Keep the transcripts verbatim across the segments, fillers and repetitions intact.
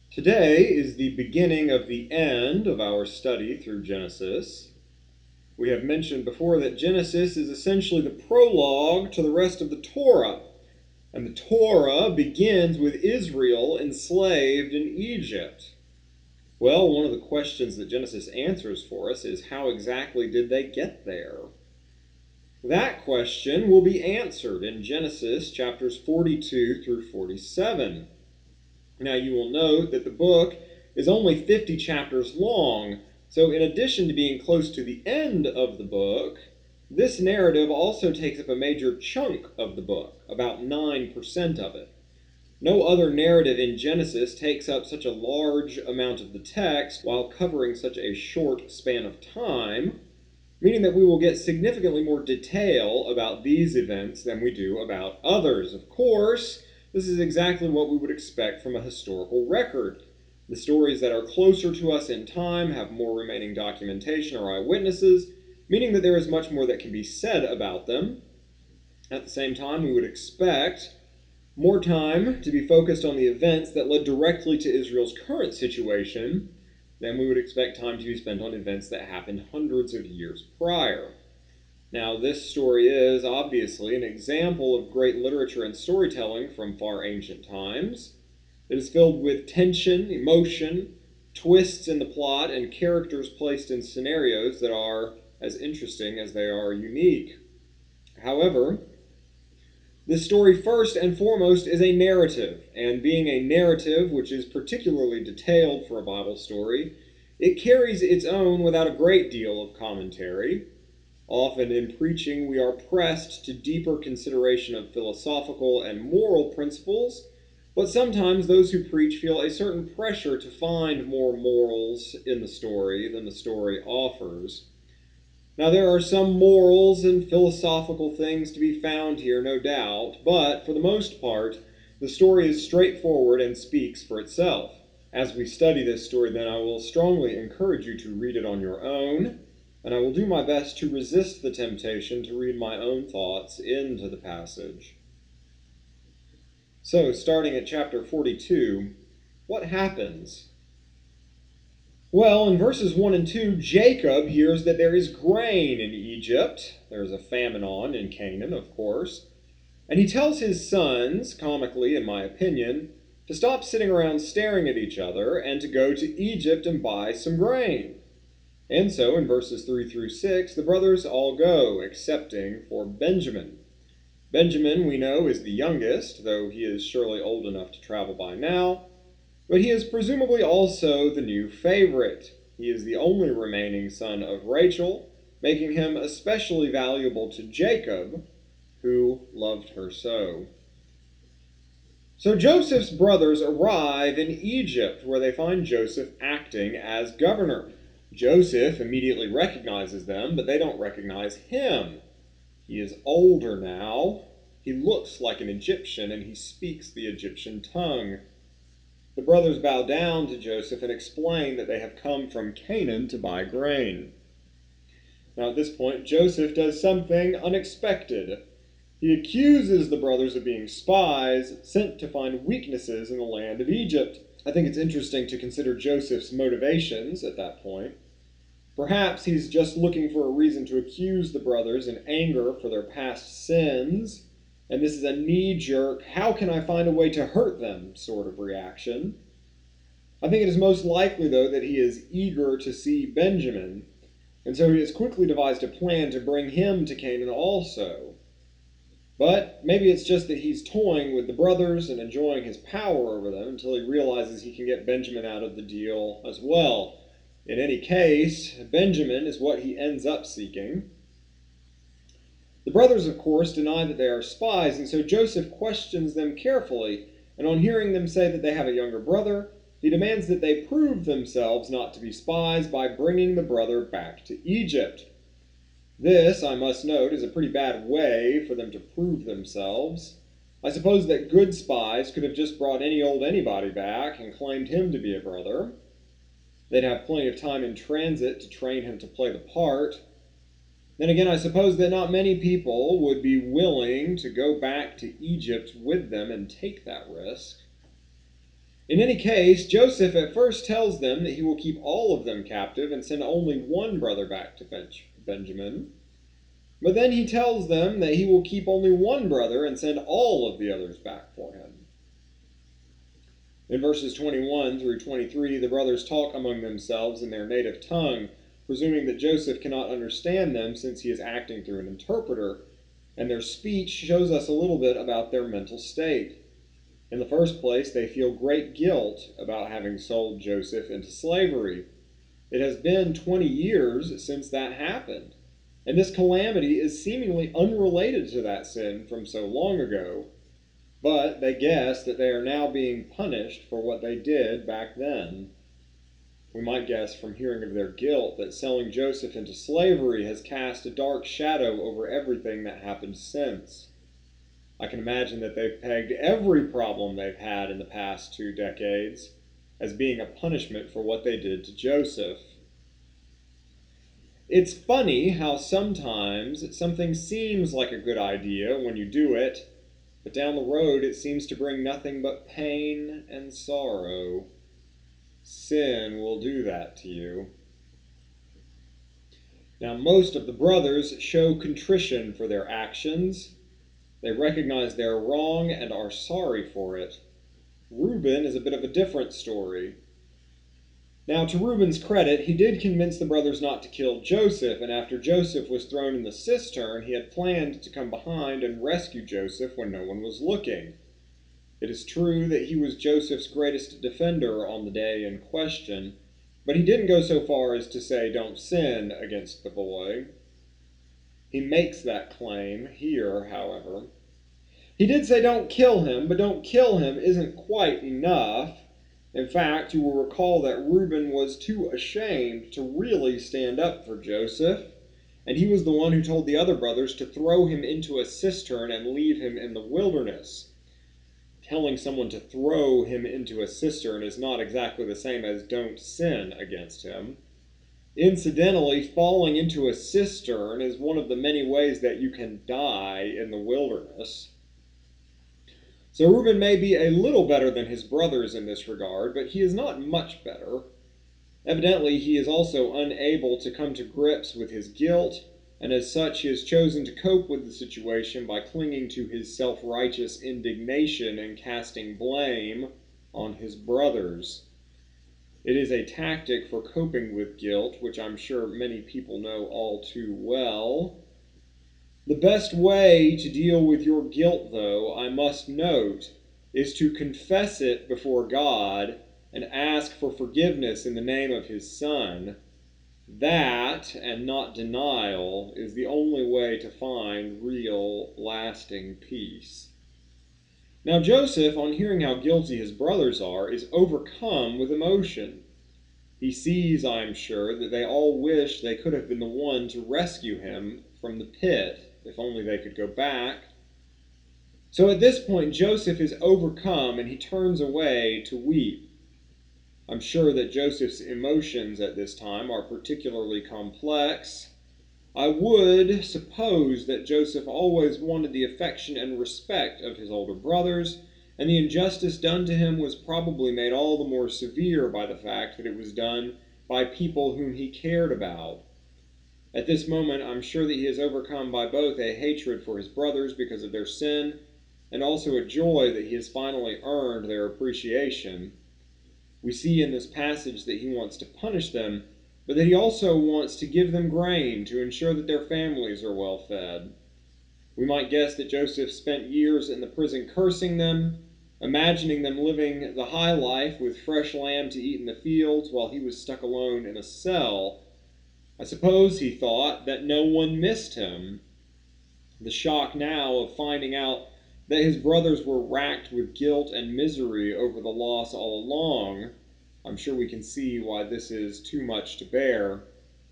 Today is the beginning of the end of our study through Genesis. We have mentioned before that Genesis is essentially the prologue to the rest of the Torah, and the Torah begins with Israel enslaved in Egypt. Well, one of the questions that Genesis answers for us is how exactly did they get there? That question will be answered in Genesis chapters forty-two through forty-seven. Now you will note that the book is only fifty chapters long, so in addition to being close to the end of the book, this narrative also takes up a major chunk of the book, about nine percent of it. No other narrative in Genesis takes up such a large amount of the text while covering such a short span of time, meaning that we will get significantly more detail about these events than we do about others. Of course, this is exactly what we would expect from a historical record. The stories that are closer to us in time have more remaining documentation or eyewitnesses, meaning that there is much more that can be said about them. At the same time, we would expect more time to be focused on the events that led directly to Israel's current situation than we would expect time to be spent on events that happened hundreds of years prior. Now, this story is obviously an example of great literature and storytelling from far ancient times. It is filled with tension, emotion, twists in the plot, and characters placed in scenarios that are as interesting as they are unique. However, this story first and foremost is a narrative, and being a narrative which is particularly detailed for a Bible story, it carries its own without a great deal of commentary. Often in preaching, we are pressed to deeper consideration of philosophical and moral principles, but sometimes those who preach feel a certain pressure to find more morals in the story than the story offers. Now, there are some morals and philosophical things to be found here, no doubt, but for the most part, the story is straightforward and speaks for itself. As we study this story, then, I will strongly encourage you to read it on your own, and I will do my best to resist the temptation to read my own thoughts into the passage. So, starting at chapter forty-two, what happens? Well, in verses one and two, Jacob hears that there is grain in Egypt. There is a famine on in Canaan, of course. And he tells his sons, comically in my opinion, to stop sitting around staring at each other and to go to Egypt and buy some grain. And so, in verses three through six, the brothers all go, excepting for Benjamin. Benjamin, we know, is the youngest, though he is surely old enough to travel by now, but he is presumably also the new favorite. He is the only remaining son of Rachel, making him especially valuable to Jacob, who loved her so. So Joseph's brothers arrive in Egypt, where they find Joseph acting as governor. Joseph immediately recognizes them, but they don't recognize him. He is older now. He looks like an Egyptian, and he speaks the Egyptian tongue. The brothers bow down to Joseph and explain that they have come from Canaan to buy grain. Now at this point, Joseph does something unexpected. He accuses the brothers of being spies sent to find weaknesses in the land of Egypt. I think it's interesting to consider Joseph's motivations at that point. Perhaps he's just looking for a reason to accuse the brothers in anger for their past sins, and this is a knee-jerk, how can I find a way to hurt them sort of reaction. I think it is most likely, though, that he is eager to see Benjamin, and so he has quickly devised a plan to bring him to Canaan also. But maybe it's just that he's toying with the brothers and enjoying his power over them until he realizes he can get Benjamin out of the deal as well. In any case, Benjamin is what he ends up seeking. The brothers, of course, deny that they are spies, and so Joseph questions them carefully, and on hearing them say that they have a younger brother, he demands that they prove themselves not to be spies by bringing the brother back to Egypt. This, I must note, is a pretty bad way for them to prove themselves. I suppose that good spies could have just brought any old anybody back and claimed him to be a brother. They'd have plenty of time in transit to train him to play the part. Then again, I suppose that not many people would be willing to go back to Egypt with them and take that risk. In any case, Joseph at first tells them that he will keep all of them captive and send only one brother back to Benjamin. But then he tells them that he will keep only one brother and send all of the others back for him. In verses twenty-one through twenty-three, the brothers talk among themselves in their native tongue, presuming that Joseph cannot understand them since he is acting through an interpreter, and their speech shows us a little bit about their mental state. In the first place, they feel great guilt about having sold Joseph into slavery. It has been twenty years since that happened, and this calamity is seemingly unrelated to that sin from so long ago, but they guess that they are now being punished for what they did back then. We might guess from hearing of their guilt that selling Joseph into slavery has cast a dark shadow over everything that happened since. I can imagine that they've pegged every problem they've had in the past two decades as being a punishment for what they did to Joseph. It's funny how sometimes something seems like a good idea when you do it, but down the road it seems to bring nothing but pain and sorrow. Sin will do that to you. Now, most of the brothers show contrition for their actions. They recognize they are wrong and are sorry for it. Reuben is a bit of a different story. Now, to Reuben's credit, he did convince the brothers not to kill Joseph, and after Joseph was thrown in the cistern, he had planned to come behind and rescue Joseph when no one was looking. It is true that he was Joseph's greatest defender on the day in question, but he didn't go so far as to say, "Don't sin against the boy." He makes that claim here, however. He did say don't kill him, but don't kill him isn't quite enough. In fact, you will recall that Reuben was too ashamed to really stand up for Joseph, and he was the one who told the other brothers to throw him into a cistern and leave him in the wilderness. Telling someone to throw him into a cistern is not exactly the same as don't sin against him. Incidentally, falling into a cistern is one of the many ways that you can die in the wilderness. So Reuben may be a little better than his brothers in this regard, but he is not much better. Evidently, he is also unable to come to grips with his guilt, and as such he has chosen to cope with the situation by clinging to his self-righteous indignation and casting blame on his brothers. It is a tactic for coping with guilt, which I'm sure many people know all too well. The best way to deal with your guilt, though, I must note, is to confess it before God and ask for forgiveness in the name of his Son. That, and not denial, is the only way to find real, lasting peace. Now Joseph, on hearing how guilty his brothers are, is overcome with emotion. He sees, I am sure, that they all wish they could have been the one to rescue him from the pit, if only they could go back. So at this point, Joseph is overcome and he turns away to weep. I'm sure that Joseph's emotions at this time are particularly complex. I would suppose that Joseph always wanted the affection and respect of his older brothers, and the injustice done to him was probably made all the more severe by the fact that it was done by people whom he cared about. At this moment, I'm sure that he is overcome by both a hatred for his brothers because of their sin, and also a joy that he has finally earned their appreciation. We see in this passage that he wants to punish them, but that he also wants to give them grain to ensure that their families are well fed. We might guess that Joseph spent years in the prison cursing them, imagining them living the high life with fresh lamb to eat in the fields while he was stuck alone in a cell. I suppose he thought that no one missed him. The shock now of finding out that his brothers were racked with guilt and misery over the loss all along, I'm sure we can see why this is too much to bear.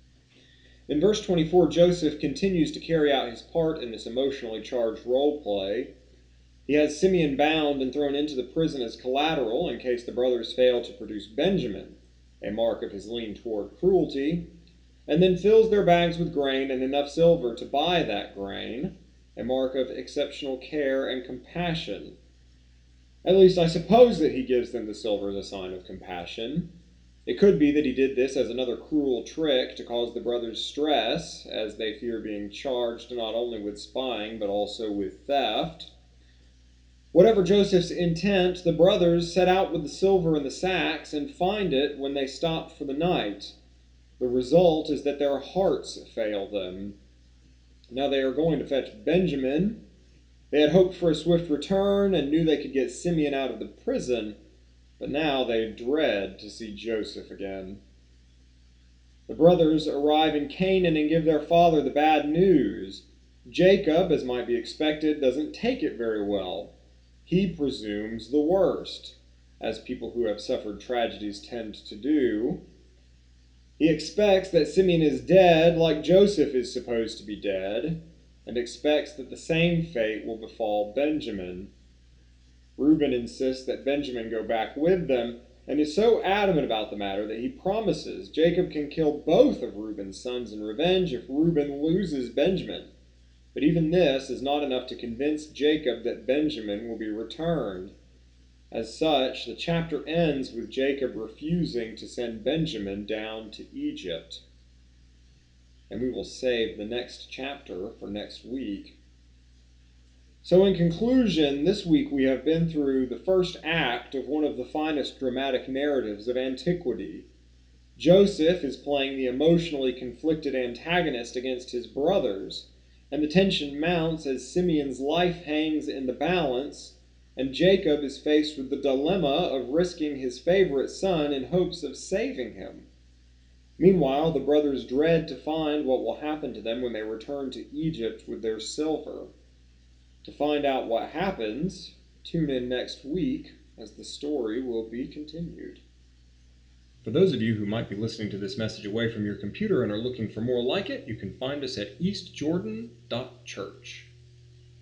In verse twenty-four, Joseph continues to carry out his part in this emotionally charged role play. He has Simeon bound and thrown into the prison as collateral in case the brothers fail to produce Benjamin, a mark of his lean toward cruelty, and then fills their bags with grain and enough silver to buy that grain, a mark of exceptional care and compassion. At least I suppose that he gives them the silver as a sign of compassion. It could be that he did this as another cruel trick to cause the brothers stress, as they fear being charged not only with spying but also with theft. Whatever Joseph's intent, the brothers set out with the silver in the sacks and find it when they stop for the night. The result is that their hearts fail them. Now they are going to fetch Benjamin. They had hoped for a swift return and knew they could get Simeon out of the prison, but now they dread to see Joseph again. The brothers arrive in Canaan and give their father the bad news. Jacob, as might be expected, doesn't take it very well. He presumes the worst, as people who have suffered tragedies tend to do. He expects that Simeon is dead, like Joseph is supposed to be dead, and expects that the same fate will befall Benjamin. Reuben insists that Benjamin go back with them, and is so adamant about the matter that he promises Jacob can kill both of Reuben's sons in revenge if Reuben loses Benjamin. But even this is not enough to convince Jacob that Benjamin will be returned. As such, the chapter ends with Jacob refusing to send Benjamin down to Egypt. And we will save the next chapter for next week. So in conclusion, this week we have been through the first act of one of the finest dramatic narratives of antiquity. Joseph is playing the emotionally conflicted antagonist against his brothers, and the tension mounts as Simeon's life hangs in the balance, and Jacob is faced with the dilemma of risking his favorite son in hopes of saving him. Meanwhile, the brothers dread to find what will happen to them when they return to Egypt with their silver. To find out what happens, tune in next week as the story will be continued. For those of you who might be listening to this message away from your computer and are looking for more like it, you can find us at east jordan dot church.